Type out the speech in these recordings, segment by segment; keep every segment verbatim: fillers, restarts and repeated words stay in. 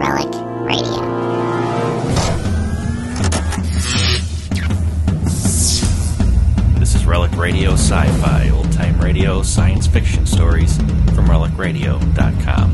Relic Radio. This is Relic Radio Sci-Fi, old-time radio, science fiction stories from relic radio dot com.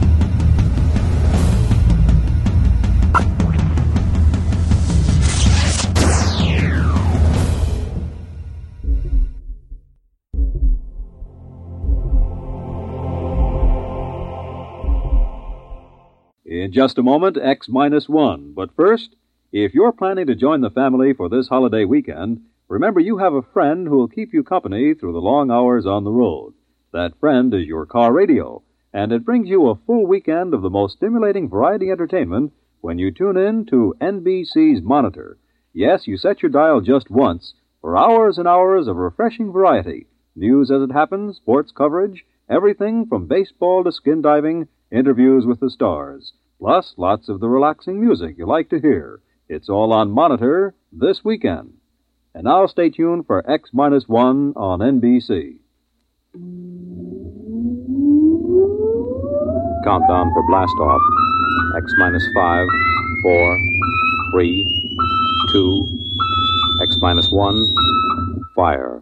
In just a moment, X minus one. But first, if you're planning to join the family for this holiday weekend, remember you have a friend who will keep you company through the long hours on the road. That friend is your car radio, and it brings you a full weekend of the most stimulating variety entertainment when you tune in to N B C's Monitor. Yes, you set your dial just once for hours and hours of refreshing variety. News as it happens, sports coverage, everything from baseball to skin diving, interviews with the stars. Plus, lots of the relaxing music you like to hear. It's all on Monitor this weekend. And now stay tuned for X minus one on N B C. Countdown for blast off. X minus five, four, three, two, X minus one, fire.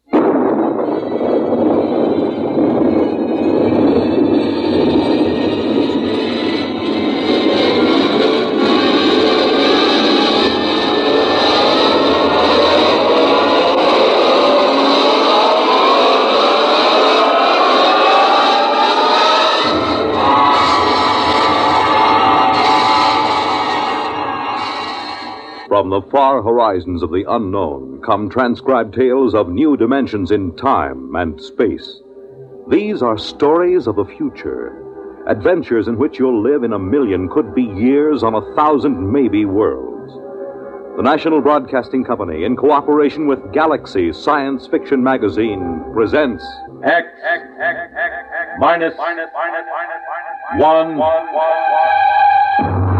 From the far horizons of the unknown come transcribed tales of new dimensions in time and space. These are stories of the future, adventures in which you'll live in a million, could be years, on a thousand, maybe worlds. The National Broadcasting Company, in cooperation with Galaxy Science Fiction Magazine, presents X, X, X, X, X, minus, minus, minus, minus, one, one, one, one.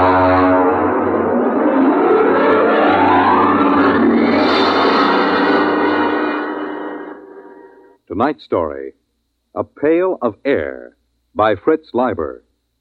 Tonight's story, A Pail of Air, by Fritz Leiber.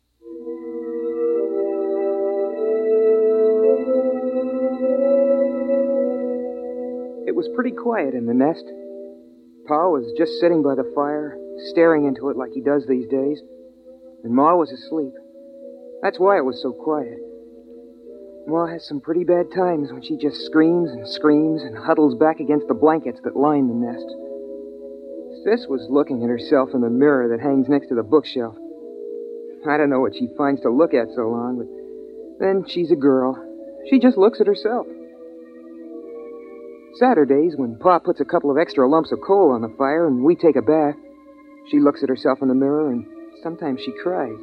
It was pretty quiet in the nest. Pa was just sitting by the fire, staring into it like he does these days, and Ma was asleep. That's why it was so quiet. Ma has some pretty bad times when she just screams and screams and huddles back against the blankets that line the nest. Sis was looking at herself in the mirror that hangs next to the bookshelf. I don't know what she finds to look at so long, but then she's a girl. She just looks at herself. Saturdays, when Pa puts a couple of extra lumps of coal on the fire and we take a bath, she looks at herself in the mirror and sometimes she cries.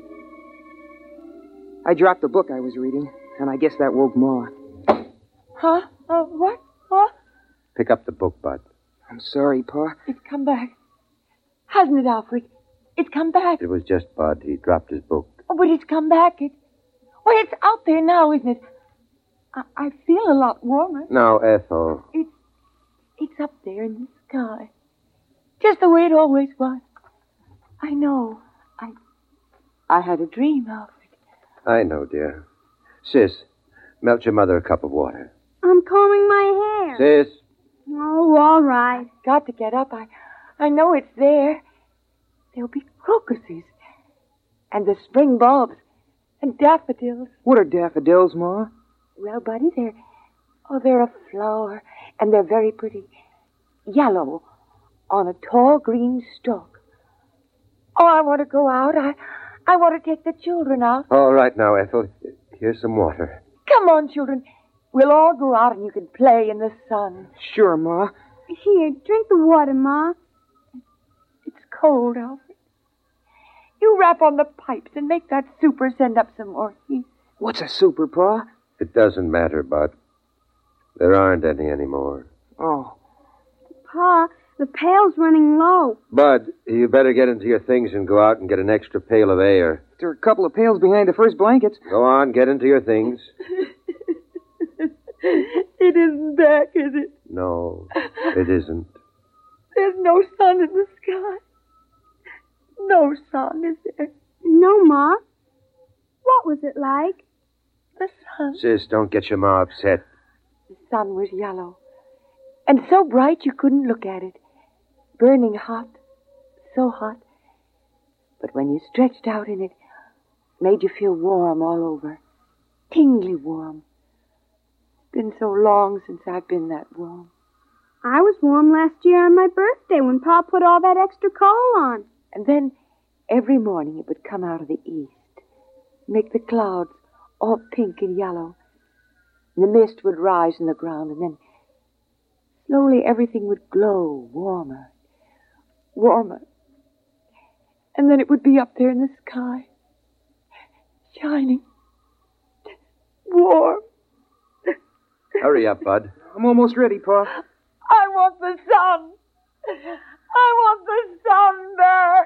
I dropped the book I was reading, and I guess that woke Ma. Huh? Uh, what? What? Pick up the book, Bud. I'm sorry, Pa. It's come back. Hasn't it, Alfred? It's come back. It was just Bud. He dropped his book. Oh, but it's come back. It, well, it's out there now, isn't it? I, I feel a lot warmer. Now, Ethel. It's, it's up there in the sky. Just the way it always was. I know. I, I had a dream, Alfred. I know, dear. Sis, melt your mother a cup of water. I'm combing my hair. Sis. Oh, all right. I've got to get up. I, I know it's there. There'll be crocuses. And the spring bulbs. And daffodils. What are daffodils, Ma? Well, Buddy, they're... Oh, they're a flower. And they're very pretty. Yellow. On a tall green stalk. Oh, I want to go out. I, I want to take the children out. All right now, Ethel. Here's some water. Come on, children. We'll all go out and you can play in the sun. Sure, Ma. Here, drink the water, Ma. It's cold, Alfred. You rap on the pipes and make that super send up some more heat. What's a super, Pa? It doesn't matter, Bud. There aren't any anymore. Oh. Pa, the pail's running low. Bud, you better get into your things and go out and get an extra pail of air. There are a couple of pails behind the first blankets. Go on, get into your things. It isn't back, is it? No, it isn't. There's no sun in the sky. No sun, is there? No, Ma. What was it like? The sun. Sis, don't get your ma upset. The sun was yellow. And so bright you couldn't look at it. Burning hot. So hot. But when you stretched out in it, it made you feel warm all over. Tingly warm. It's been so long since I've been that warm. I was warm last year on my birthday when Pa put all that extra coal on. And then every morning it would come out of the east, make the clouds all pink and yellow. And the mist would rise in the ground, and then slowly everything would glow warmer, warmer. And then it would be up there in the sky, shining, warm. Hurry up, Bud. I'm almost ready, Pa. I want the sun. I want the sun back.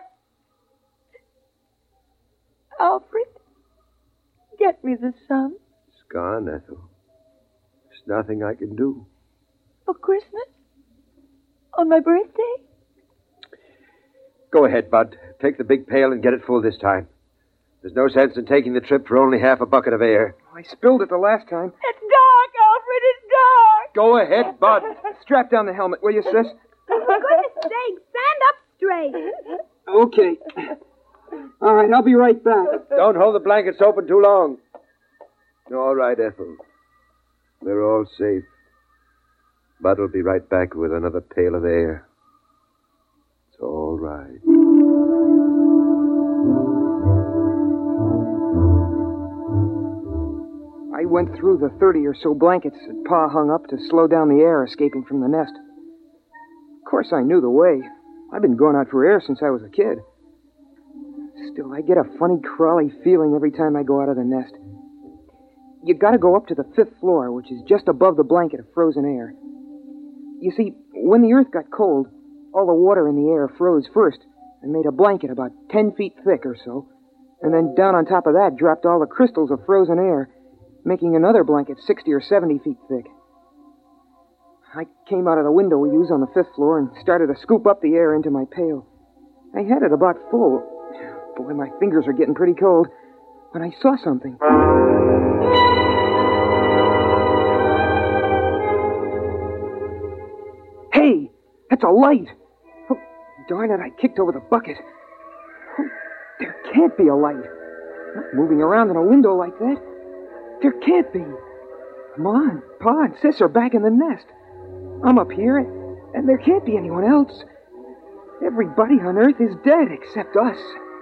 Alfred, get me the sun. It's gone, Ethel. There's nothing I can do. For Christmas? On my birthday? Go ahead, Bud. Take the big pail and get it full this time. There's no sense in taking the trip for only half a bucket of air. I spilled it the last time. It's dark, Alfred, it's dark. Go ahead, Bud. Strap down the helmet, will you, sis? For goodness sake, stand up straight. Okay. All right, I'll be right back. Don't hold the blankets open too long. All right, Ethel. We're all safe. Bud will be right back with another pail of air. It's all right. I went through the thirty or so blankets that Pa hung up to slow down the air escaping from the nest. Of course, I knew the way. I've been going out for air since I was a kid. Still, I get a funny, crawly feeling every time I go out of the nest. You gotta go up to the fifth floor, which is just above the blanket of frozen air. You see, when the earth got cold, all the water in the air froze first and made a blanket about ten feet thick or so. And then down on top of that dropped all the crystals of frozen air, making another blanket sixty or seventy feet thick. I came out of the window we use on the fifth floor and started to scoop up the air into my pail. I had it about full. Boy, my fingers are getting pretty cold when I saw something. Hey, that's a light. Oh, darn it, I kicked over the bucket. Oh, there can't be a light. Not moving around in a window like that. There can't be. Come on, Pa and Sis are back in the nest. I'm up here, and there can't be anyone else. Everybody on Earth is dead except us.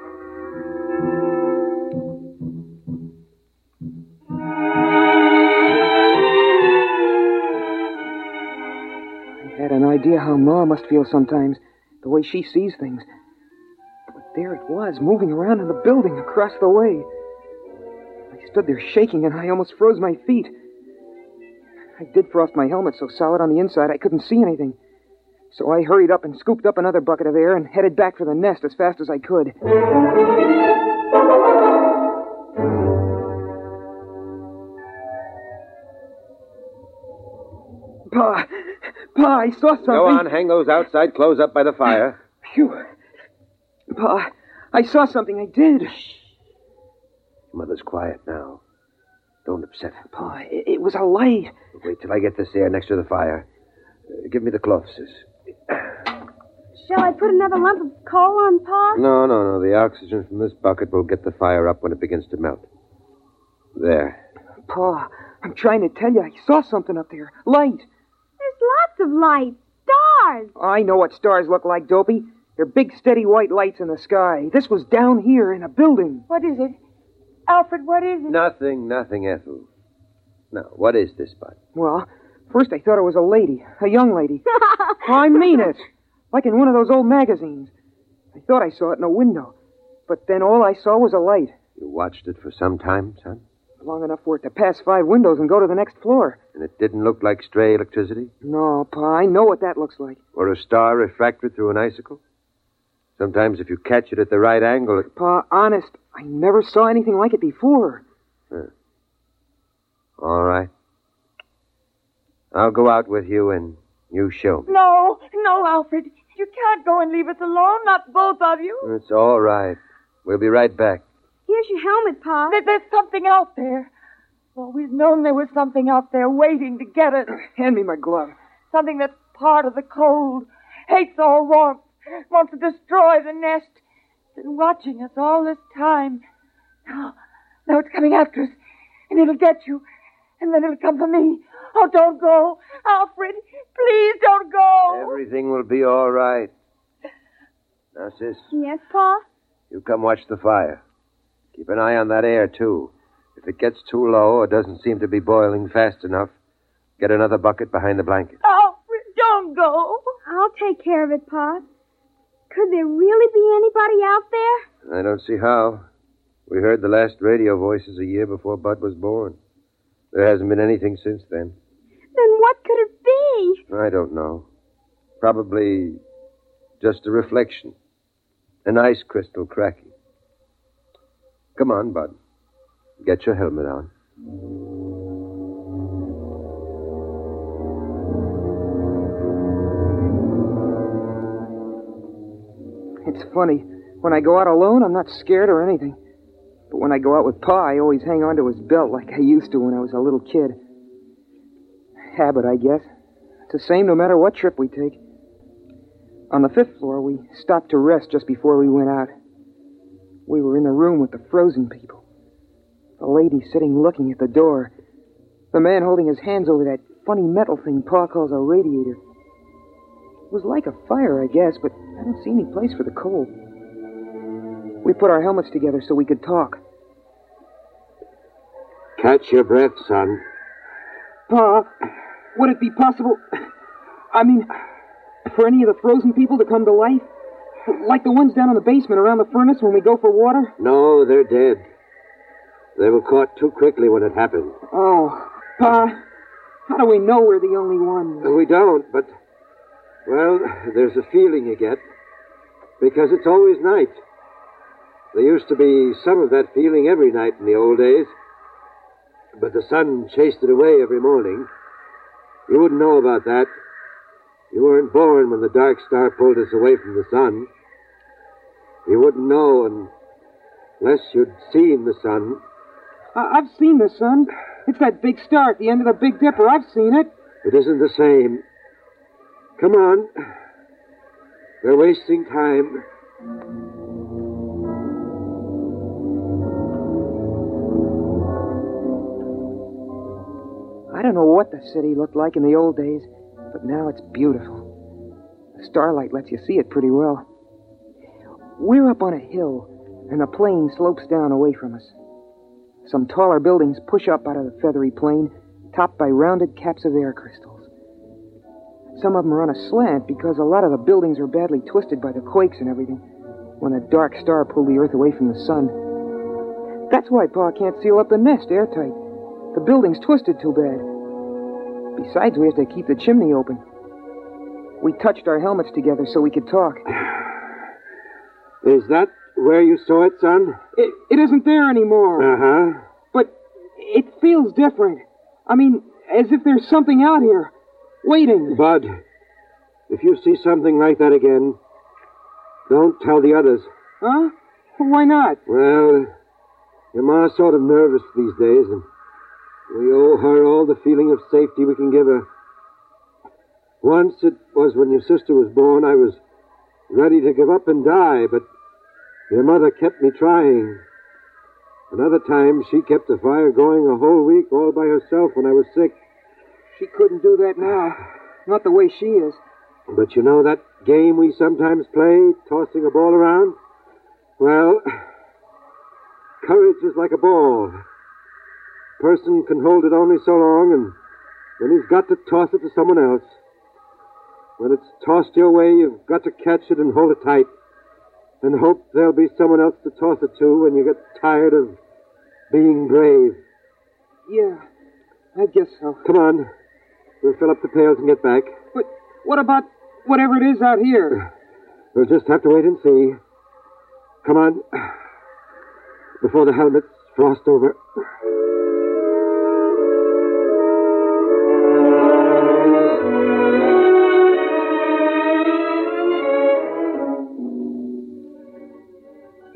I had an idea how Ma must feel sometimes, the way she sees things. But there it was, moving around in the building across the way. I stood there shaking, and I almost froze my feet. I did frost my helmet so solid on the inside I couldn't see anything. So I hurried up and scooped up another bucket of air and headed back for the nest as fast as I could. Pa! Pa, I saw something. Go on, hang those outside clothes up by the fire. Phew. Pa, I saw something, I did. Mother's quiet now. Don't upset her. Pa, it, it was a light. Wait till I get this air next to the fire. Uh, give me the cloth, Sis. Shall I put another lump of coal on, Pa? No, no, no. The oxygen from this bucket will get the fire up when it begins to melt. There. Pa, I'm trying to tell you, I saw something up there. Light. There's lots of lights. Stars. I know what stars look like, Dopey. They're big, steady white lights in the sky. This was down here in a building. What is it? Alfred, what is it? Nothing, nothing, Ethel. Now, what is this, Bud? Well, first I thought it was a lady, a young lady. I mean it. Like in one of those old magazines. I thought I saw it in a window. But then all I saw was a light. You watched it for some time, son? Long enough for it to pass five windows and go to the next floor. And it didn't look like stray electricity? No, Pa, I know what that looks like. Or a star refracted through an icicle? Sometimes if you catch it at the right angle, it... Pa, honest, I never saw anything like it before. Huh. All right. I'll go out with you and you show me. No, no, Alfred. You can't go and leave us alone, not both of you. It's all right. We'll be right back. He Here's your helmet, Pa. There, there's something out there. I've always known there was something out there waiting to get us. Hand me my glove. Something that's part of the cold, hates all warmth, wants to destroy the nest. Been watching us all this time. Now, now it's coming after us, and it'll get you, and then it'll come for me. Oh, don't go. Alfred, please don't go. Everything will be all right. Now, sis, Yes, Pa? you come watch the fire. Keep an eye on that air, too. If it gets too low or doesn't seem to be boiling fast enough, get another bucket behind the blanket. Alfred, don't go. I'll take care of it, Pa. Could there really be anybody out there? I don't see how. We heard the last radio voices a year before Bud was born. There hasn't been anything since then. Then what could it be? I don't know. Probably just a reflection. An ice crystal cracking. Come on, Bud. Get your helmet on. It's funny. When I go out alone, I'm not scared or anything. But when I go out with Pa, I always hang on to his belt like I used to when I was a little kid. Habit, I guess. It's the same no matter what trip we take. On the fifth floor, we stopped to rest just before we went out. We were in the room with the frozen people. The lady sitting looking at the door. The man holding his hands over that funny metal thing Pa calls a radiator. It was like a fire, I guess, but I don't see any place for the cold. We put our helmets together so we could talk. Catch your breath, son. Pa, would it be possible, I mean, for any of the frozen people to come to life? Like the ones down in the basement around the furnace when we go for water? No, they're dead. They were caught too quickly when it happened. Oh, Pa, how do we know we're the only ones? We don't, but, well, there's a feeling you get. Because it's always night. There used to be some of that feeling every night in the old days. But the sun chased it away every morning. You wouldn't know about that. You weren't born when the dark star pulled us away from the sun. You wouldn't know unless you'd seen the sun. I- I've seen the sun. It's that big star at the end of the Big Dipper. I've seen it. It isn't the same. Come on. They're wasting time. I don't know what the city looked like in the old days, but now it's beautiful. The starlight lets you see it pretty well. We're up on a hill, and the plain slopes down away from us. Some taller buildings push up out of the feathery plain, topped by rounded caps of air crystals. Some of them are on a slant because a lot of the buildings are badly twisted by the quakes and everything when a dark star pulled the earth away from the sun. That's why Pa can't seal up the nest airtight. The building's twisted too bad. Besides, we have to keep the chimney open. We touched our helmets together so we could talk. Is that where you saw it, son? It, it isn't there anymore. Uh-huh. But it feels different. I mean, as if there's something out here, waiting. Bud, if you see something like that again, don't tell the others. Huh? Why not? Well, your ma's sort of nervous these days, and we owe her all the feeling of safety we can give her. Once it was when your sister was born, I was ready to give up and die, but your mother kept me trying. Another time, she kept the fire going a whole week all by herself when I was sick. She couldn't do that now. Not the way she is. But you know that game we sometimes play, tossing a ball around? Well, courage is like a ball. A person can hold it only so long, and then he's got to toss it to someone else. When it's tossed your way, you've got to catch it and hold it tight, and hope there'll be someone else to toss it to when you get tired of being brave. Yeah, I guess so. Come on. We'll fill up the pails and get back. But what about whatever it is out here? We'll just have to wait and see. Come on. Before the helmets frost over.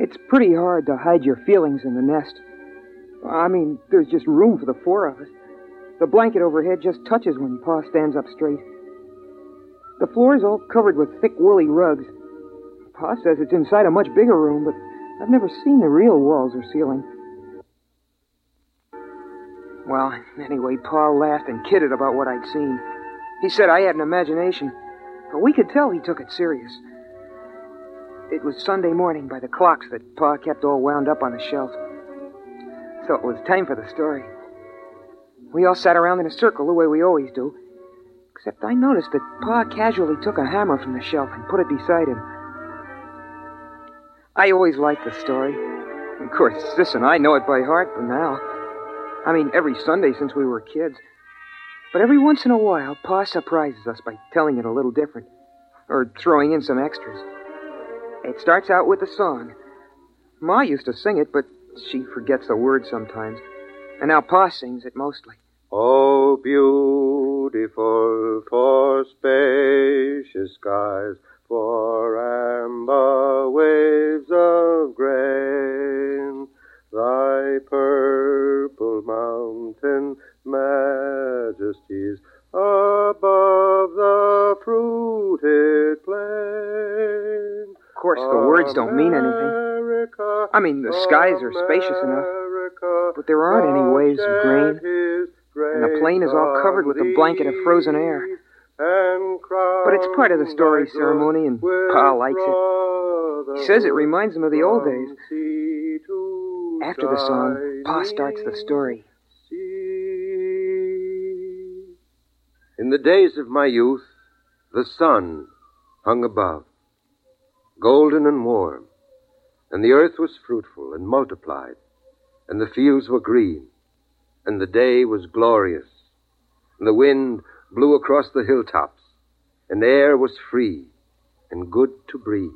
It's pretty hard to hide your feelings in the nest. I mean, there's just room for the four of us. The blanket overhead just touches when Pa stands up straight. The floor's all covered with thick, woolly rugs. Pa says it's inside a much bigger room, but I've never seen the real walls or ceiling. Well, anyway, Pa laughed and kidded about what I'd seen. He said I had an imagination, but we could tell he took it serious. It was Sunday morning by the clocks that Pa kept all wound up on the shelf. So it was time for the story. We all sat around in a circle the way we always do, except I noticed that Pa casually took a hammer from the shelf and put it beside him. I always liked the story. Of course, Sis and I know it by heart for now. I mean, every Sunday since we were kids. But every once in a while, Pa surprises us by telling it a little different, or throwing in some extras. It starts out with a song. Ma used to sing it, but she forgets the words sometimes. And now Pa sings it mostly. Oh, beautiful for spacious skies, for amber waves of grain, thy purple mountain majesties above the fruited plain. Of course, the words don't mean anything. I mean, the skies are spacious enough, but there aren't any waves of grain, and the plain is all covered with a blanket of frozen air. But it's part of the story ceremony, and Pa likes it. He says it reminds him of the old days. After the song, Pa starts the story. In the days of my youth, the sun hung above, golden and warm, and the earth was fruitful and multiplied, and the fields were green, and the day was glorious, and the wind blew across the hilltops, and the air was free and good to breathe.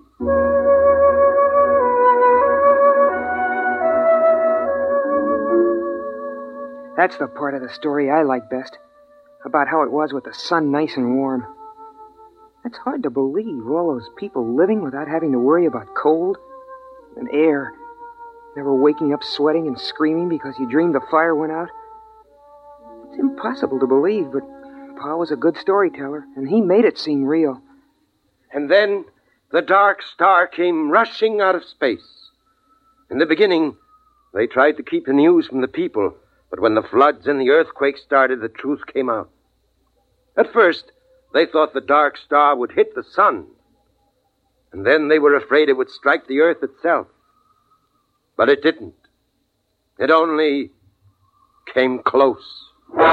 That's the part of the story I like best, about how it was with the sun nice and warm. It's hard to believe, all those people living without having to worry about cold and air, never waking up sweating and screaming because you dreamed the fire went out. It's impossible to believe, but Pa was a good storyteller, and he made it seem real. And then the dark star came rushing out of space. In the beginning, they tried to keep the news from the people, but when the floods and the earthquakes started, the truth came out. At first, they thought the dark star would hit the sun, and then they were afraid it would strike the earth itself. But it didn't. It only came close.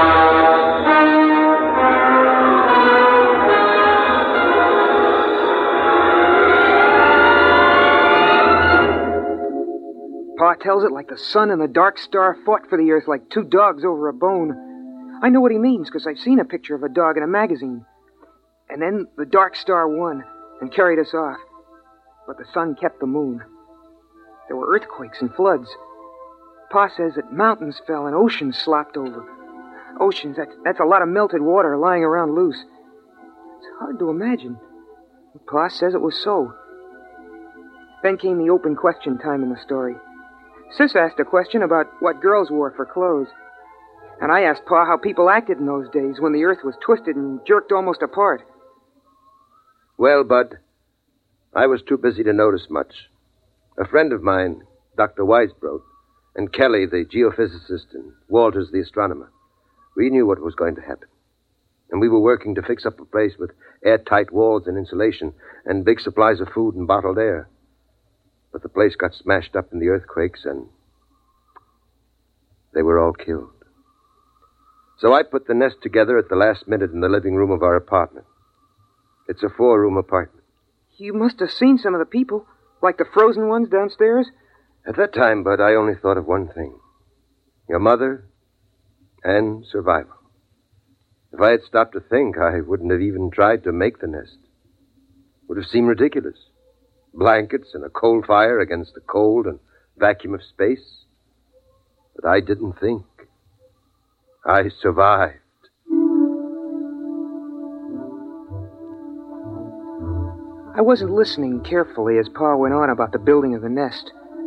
Pa tells it like the sun and the dark star fought for the earth like two dogs over a bone. I know what he means, because I've seen a picture of a dog in a magazine. And then the dark star won and carried us off. But the sun kept the moon. There were earthquakes and floods. Pa says that mountains fell and oceans slopped over. Oceans, that's, that's a lot of melted water lying around loose. It's hard to imagine. But Pa says it was so. Then came the open question time in the story. Sis asked a question about what girls wore for clothes. And I asked Pa how people acted in those days when the earth was twisted and jerked almost apart. Well, Bud, I was too busy to notice much. A friend of mine, Doctor Weisbrot, and Kelly, the geophysicist, and Walters, the astronomer, we knew what was going to happen. And we were working to fix up a place with airtight walls and insulation and big supplies of food and bottled air. But the place got smashed up in the earthquakes, and they were all killed. So I put the nest together at the last minute in the living room of our apartment. It's a four-room apartment. You must have seen some of the people, like the frozen ones downstairs. At that time, Bud, I only thought of one thing. Your mother and survival. If I had stopped to think, I wouldn't have even tried to make the nest. It would have seemed ridiculous. Blankets and a coal fire against the cold and vacuum of space. But I didn't think. I survived. I wasn't listening carefully as Pa went on about the building of the nest.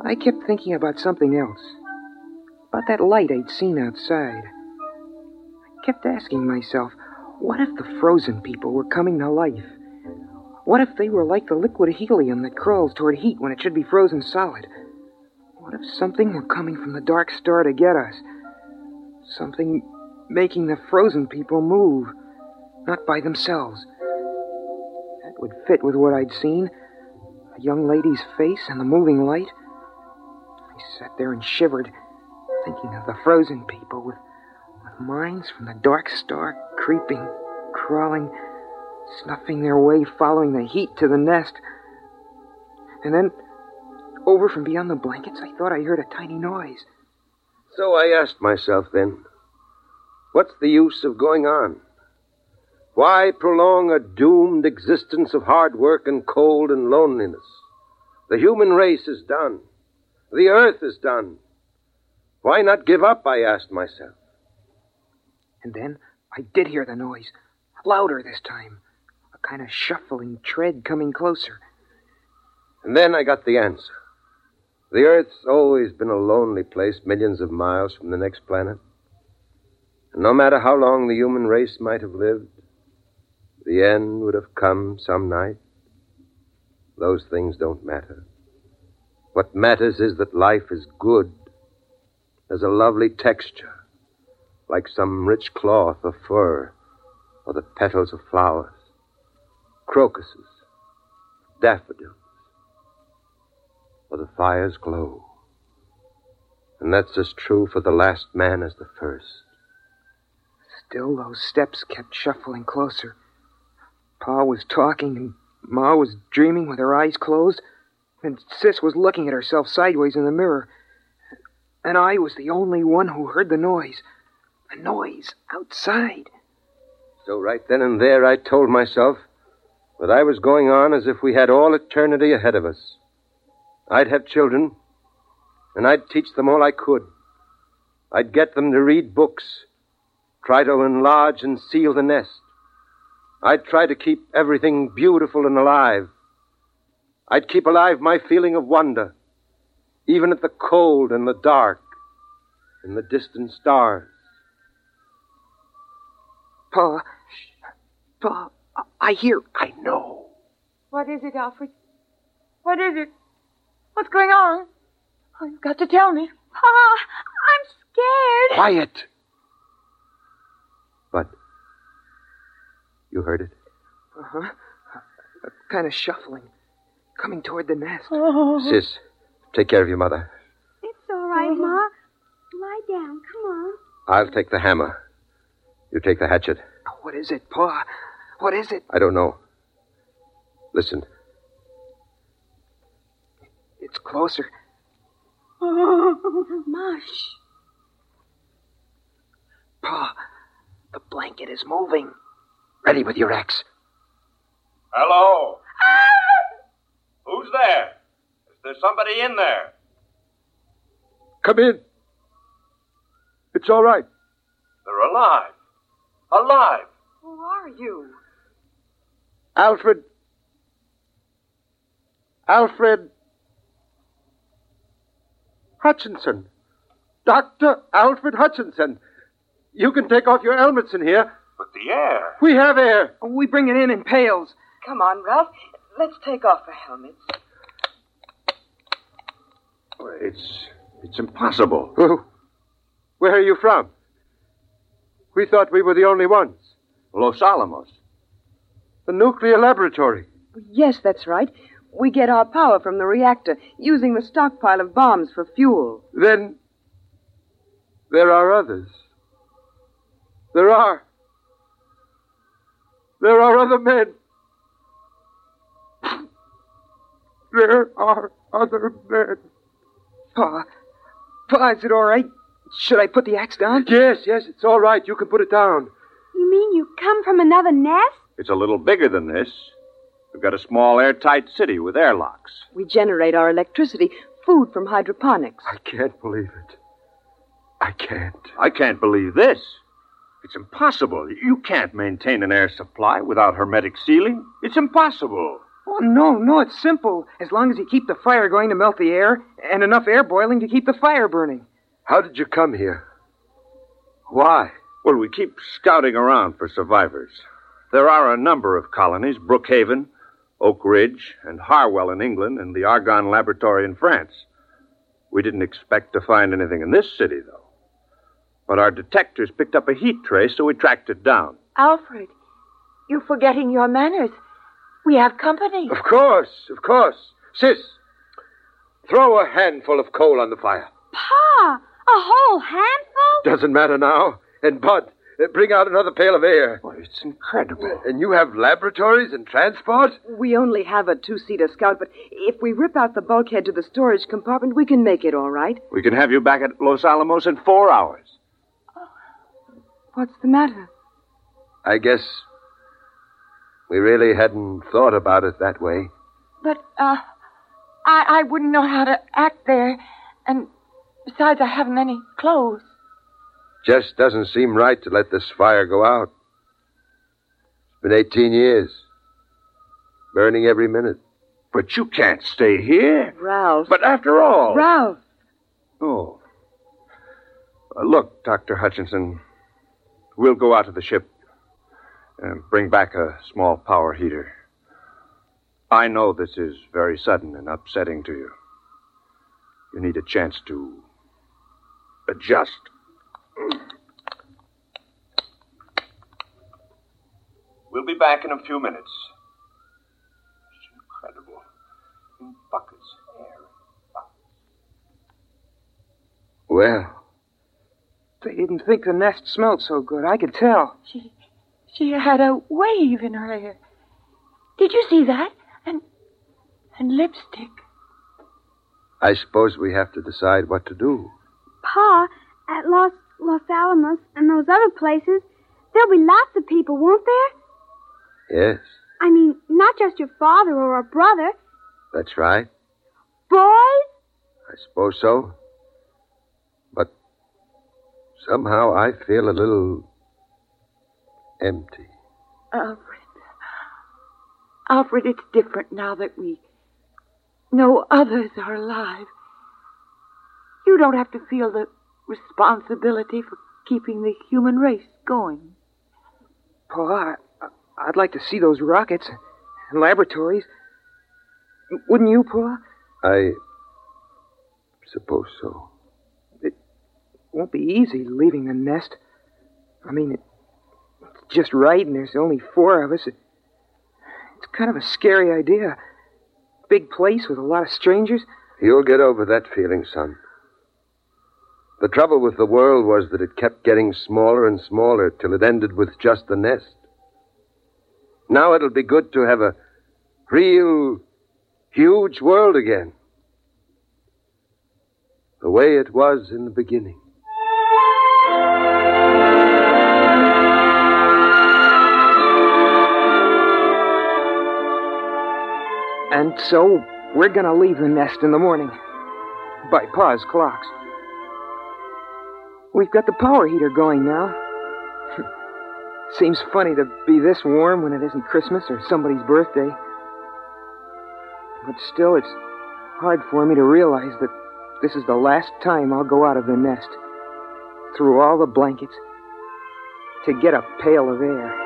I kept thinking about something else. About that light I'd seen outside. I kept asking myself, what if the frozen people were coming to life? What if they were like the liquid helium that crawls toward heat when it should be frozen solid? What if something were coming from the dark star to get us? Something making the frozen people move, not by themselves. That would fit with what I'd seen. A young lady's face and the moving light. I sat there and shivered, thinking of the frozen people with, with minds from the dark star creeping, crawling, snuffing their way, following the heat to the nest. And then, over from beyond the blankets, I thought I heard a tiny noise. So I asked myself then, what's the use of going on? Why prolong a doomed existence of hard work and cold and loneliness? The human race is done. The earth is done. Why not give up, I asked myself. And then I did hear the noise, louder this time, a kind of shuffling tread coming closer. And then I got the answer. The Earth's always been a lonely place millions of miles from the next planet. And no matter how long the human race might have lived, the end would have come some night. Those things don't matter. What matters is that life is good. There's a lovely texture, like some rich cloth or fur, or the petals of flowers, crocuses, daffodils, or the fire's glow. And that's as true for the last man as the first. Still, those steps kept shuffling closer. Pa was talking, and Ma was dreaming with her eyes closed, and Sis was looking at herself sideways in the mirror. And I was the only one who heard the noise. The noise outside. So right then and there I told myself that I was going on as if we had all eternity ahead of us. I'd have children, and I'd teach them all I could. I'd get them to read books, try to enlarge and seal the nest. I'd try to keep everything beautiful and alive. I'd keep alive my feeling of wonder, even at the cold and the dark and the distant stars. Pa, Pa, I hear, I know. What is it, Alfred? What is it? What's going on? Oh, you've got to tell me. Pa, I'm scared. Quiet. But you heard it? Uh-huh. A kind of shuffling, coming toward the nest. Oh. Sis, take care of your mother. It's all right, Ma. Lie down. Come on. I'll take the hammer. You take the hatchet. What is it, Pa? What is it? I don't know. Listen. It's closer. Oh, Mush. Pa, the blanket is moving. Ready with your axe. Hello? Who's there? Is there somebody in there? Come in. It's all right. They're alive. Alive. Who are you? Alfred. Alfred Hutchinson. Doctor Alfred Hutchinson. You can take off your helmets in here. But the air. We have air. We bring it in in pails. Come on, Ralph. Let's take off the helmets. It's it's impossible. Oh, where are you from? We thought we were the only ones. Los Alamos. The nuclear laboratory. Yes, that's right. We get our power from the reactor, using the stockpile of bombs for fuel. Then there are others. There are. There are other men. There are other men. Pa, Pa, is it all right? Should I put the axe down? Yes, yes, it's all right. You can put it down. You mean you come from another nest? It's a little bigger than this. We've got a small airtight city with airlocks. We generate our electricity, food from hydroponics. I can't believe it. I can't. I can't believe this. It's impossible. You can't maintain an air supply without hermetic sealing. It's impossible. Who Oh, no, no, it's simple. As long as you keep the fire going to melt the air, and enough air boiling to keep the fire burning. How did you come here? Why? Well, we keep scouting around for survivors. There are a number of colonies, Brookhaven, Oak Ridge, and Harwell in England, and the Argonne Laboratory in France. We didn't expect to find anything in this city, though. But our detectors picked up a heat trace, so we tracked it down. Alfred, you're forgetting your manners. We have company. Of course, of course. Sis, throw a handful of coal on the fire. Pa, a whole handful? Doesn't matter now. And Bud, uh, bring out another pail of air. Well, it's incredible. And you have laboratories and transport? We only have a two-seater Scout, but if we rip out the bulkhead to the storage compartment, we can make it all right. We can have you back at Los Alamos in four hours. What's the matter? I guess we really hadn't thought about it that way. But, uh, I, I wouldn't know how to act there. And besides, I haven't any clothes. Just doesn't seem right to let this fire go out. It's been eighteen years. Burning every minute. But you can't stay here. Ralph. But after all... Ralph. Oh. Uh, look, Doctor Hutchinson, we'll go out to the ship and bring back a small power heater. I know this is very sudden and upsetting to you. You need a chance to adjust. We'll be back in a few minutes. It's incredible. In buckets, air in buckets. Well, They didn't think the nest smelled so good. I could tell. She, she had a wave in her hair. Did you see that? And, and lipstick. I suppose we have to decide what to do. Pa, at Los, Los Alamos and those other places, there'll be lots of people, won't there? Yes, I mean, not just your father or a brother. that's right. Boys? I suppose so. But somehow I feel a little empty. Alfred. Alfred, it's different now that we know others are alive. You don't have to feel the responsibility for keeping the human race going. Pa, I, I'd like to see those rockets and laboratories. Wouldn't you, Pa? I suppose so. It won't be easy leaving the nest. I mean, it, it's just right, and there's only four of us. It, it's kind of a scary idea. Big place with a lot of strangers. You'll get over that feeling, son. The trouble with the world was that it kept getting smaller and smaller till it ended with just the nest. Now it'll be good to have a real, huge world again. The way it was in the beginning. And so, we're gonna leave the nest in the morning. By Pa's clocks. We've got the power heater going now. Seems funny to be this warm when it isn't Christmas or somebody's birthday. But still, it's hard for me to realize that this is the last time I'll go out of the nest, through all the blankets, to get a pail of air.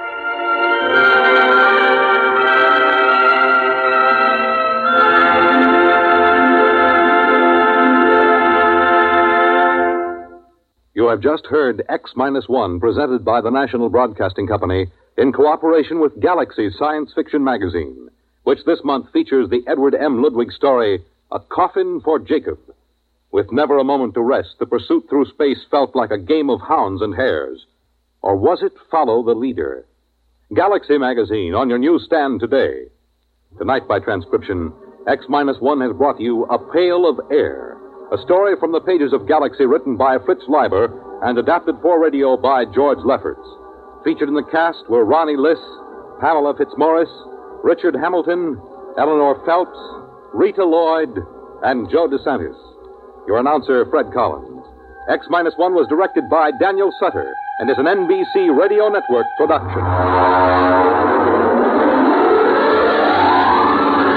You have just heard X minus one, presented by the National Broadcasting Company in cooperation with Galaxy Science Fiction Magazine, which this month features the Edward M. Ludwig story, A Coffin for Jacob. With never a moment to rest, the pursuit through space felt like a game of hounds and hares. Or was it Follow the Leader? Galaxy Magazine on your newsstand today. Tonight, by transcription, X minus one has brought you A Pail of Air, a story from the pages of Galaxy written by Fritz Leiber and adapted for radio by George Lefferts. Featured in the cast were Ronnie Liss, Pamela Fitzmaurice, Richard Hamilton, Eleanor Phelps, Rita Lloyd, and Joe DeSantis. Your announcer, Fred Collins. X minus one was directed by Daniel Sutter and is an N B C Radio Network production.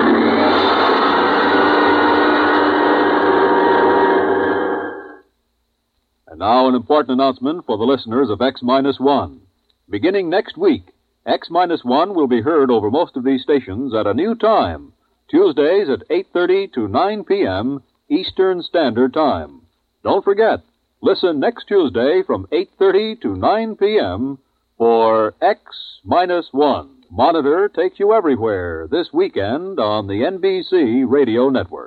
Now, an important announcement for the listeners of X minus one. Beginning next week, X minus one will be heard over most of these stations at a new time, Tuesdays at eight thirty to nine p.m. Eastern Standard Time. Don't forget, listen next Tuesday from eight thirty to nine p.m. for X minus one. Monitor takes you everywhere this weekend on the N B C Radio Network.